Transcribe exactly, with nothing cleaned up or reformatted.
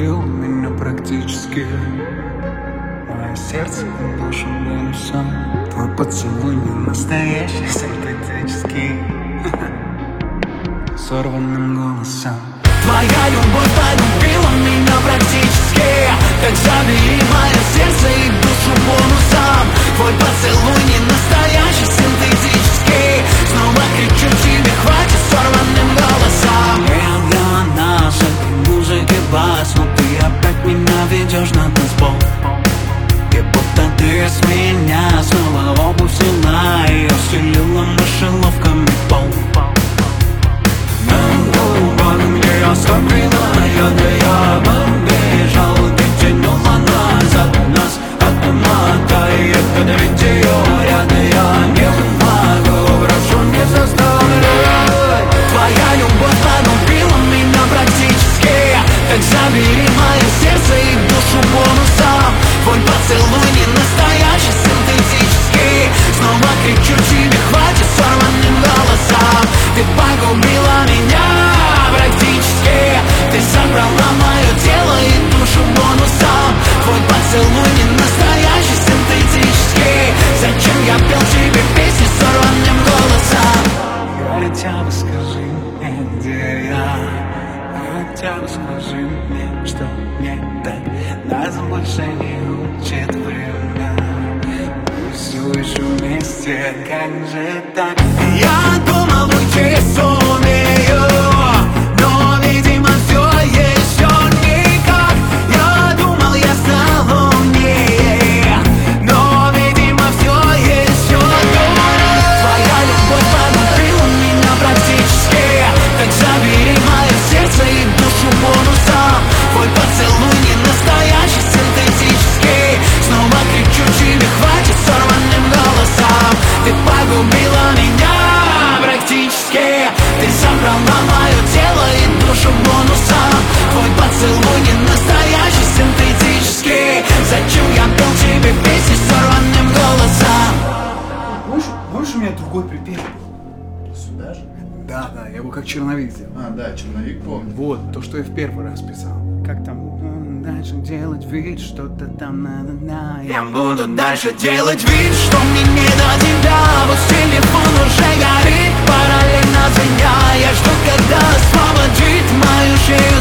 убил меня практически. Мое сердце и душу бонусом. Твой поцелуй не настоящий, синтетический, сорванным голосом. Твоя любовь погубила меня практически. Так забери мое сердце и душу бонусом. Твой поцелуй не настоящий, синтетический. Снова кричу тебе, хватит сорванным голосом. Я для нас этой музыки бас, но ты опять меня ведешь на танцпол. И будто ты с меня снова обувь сняла и усилила мышеловками пол. Оставленная, да я побежал, ты тянула назад нас, отмотай, это ведь теория, да я не могу, прошу, не заставляй. Твоя любовь погубила меня практически. Так забери мое сердце и душу бонусом. Твой поцелуй не настоящий, синтетический. Снова кричу тебе, хватит сорванным голосом. Ты погубила меня практически. Ты забрала мое тело и душу бонусом. Твой поцелуй не настоящий, синтетический. Зачем я пел тебе песни сорванным голосом? Хотя бы скажи мне, где я. Хотя бы скажи мне, что мне так. Нас больше не учит время. Мы все еще вместе, как же так? Я думал, уйти сумею, но, видимо, все еще никак. Я думал, я стал умнее, но, видимо, все еще дурак. Твоя любовь погубила меня практически. Так забери мое сердце и душу бонусом. Твой поцелуй не настоящий, синтетический. Снова кричу тебе, хватит сорванным голосом. Ты погубила меня практически. Ты забрала мое тело и душу бонусом. Твой поцелуй не настоящий, синтетический. Зачем я пел тебе песни сорванным голосом? Помнишь, помнишь, у меня другой припев был? Сюда же? Да, да, я его как черновик сделал. А, да, черновик помню. Вот, то, что я в первый раз писал. Как там м, дальше делать вид, что-то там надо, да. Я буду дальше делать вид, что мне не до тебя. Вот телефон уже горит, параллельно звеня. Я жду, когда освободит мою жизнь.